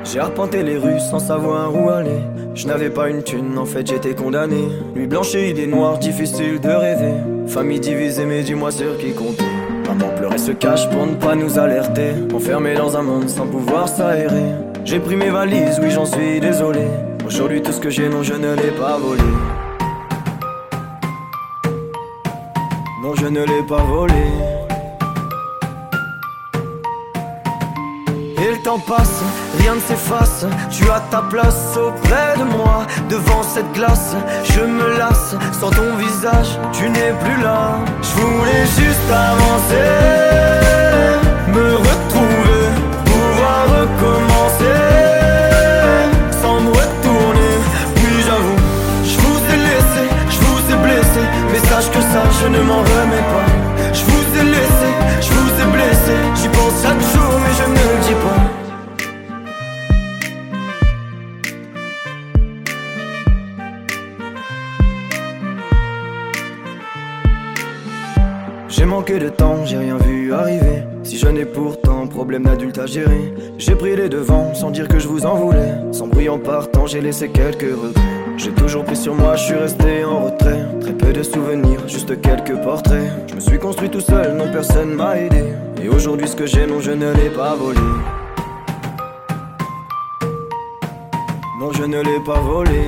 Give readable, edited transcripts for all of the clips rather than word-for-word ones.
J'ai arpenté les rues sans savoir où aller. Je n'avais pas une thune, en fait j'étais condamné. Nuit blanche et idées noires, difficile de rêver. Famille divisée mais dis-moi sur qui compter. Maman pleurait se cache pour ne pas nous alerter. Enfermé dans un monde sans pouvoir s'aérer. J'ai pris mes valises, oui j'en suis désolé. Aujourd'hui tout ce que j'ai, non je ne l'ai pas volé. Non je ne l'ai pas volé. Et le temps passe, rien ne s'efface. Tu as ta place auprès de moi. Devant cette glace, je me lasse. Sans ton visage, tu n'es plus là. Je voulais juste avancer, me retrouver, pouvoir recommencer, sans me retourner. Puis j'avoue, je vous ai laissé, je vous ai blessé. Mais sache que ça, je ne m'en remets pas. Je vous ai laissé, je vous ai blessé. J'y pense chaque jour mais je ne le dis pas. J'ai manqué de temps, j'ai rien vu arriver. Si je n'ai pourtant problème d'adulte à gérer. J'ai pris les devants sans dire que je vous en voulais. Sans bruit en partant, j'ai laissé quelques regrets. J'ai toujours pris sur moi, je suis resté en retrait. Très peu de souvenirs, juste quelques portraits. Je me suis construit tout seul, non personne m'a aidé. Et aujourd'hui ce que j'ai, non je ne l'ai pas volé. Non je ne l'ai pas volé.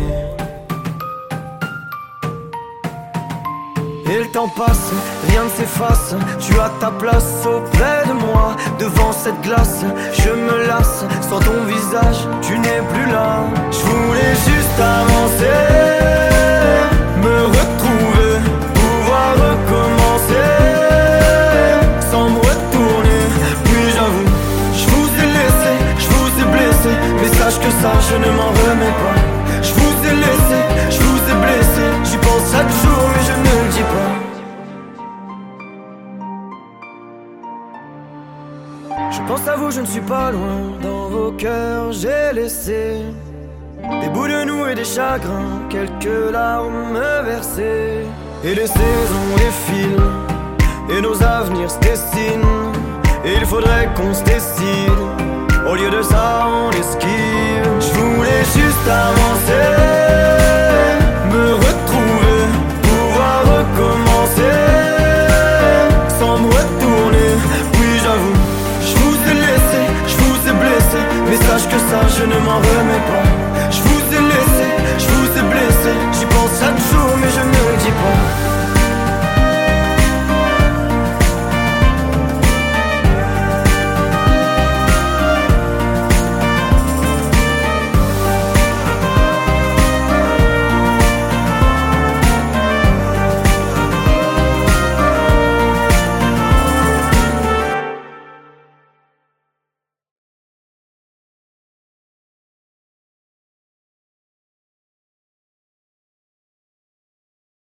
Et le temps passe, rien ne s'efface. Tu as ta place auprès de moi. Devant cette glace, je me lasse. Sans ton visage, tu n'es plus là. Je voulais juste avancer, me retrouver, pouvoir recommencer, sans me retourner. Puis j'avoue, je vous ai laissé, je vous ai blessé. Mais sache que ça, je ne m'en remets pas. Je vous ai laissé, je vous ai blessé. J'y pense chaque jour mais je ne le dis pas. Je pense à vous, je ne suis pas loin. Dans vos cœurs j'ai laissé des bouts de nous et des chagrins, quelques larmes versées. Et les saisons défilent et nos avenirs se dessinent. Et il faudrait qu'on se décide. Au lieu de ça on esquive. Je voulais juste avancer, me retrouver, pouvoir recommencer, sans me retourner. Oui j'avoue, je vous ai laissé, je vous ai blessé. Mais sache que ça je ne m'en remets pas.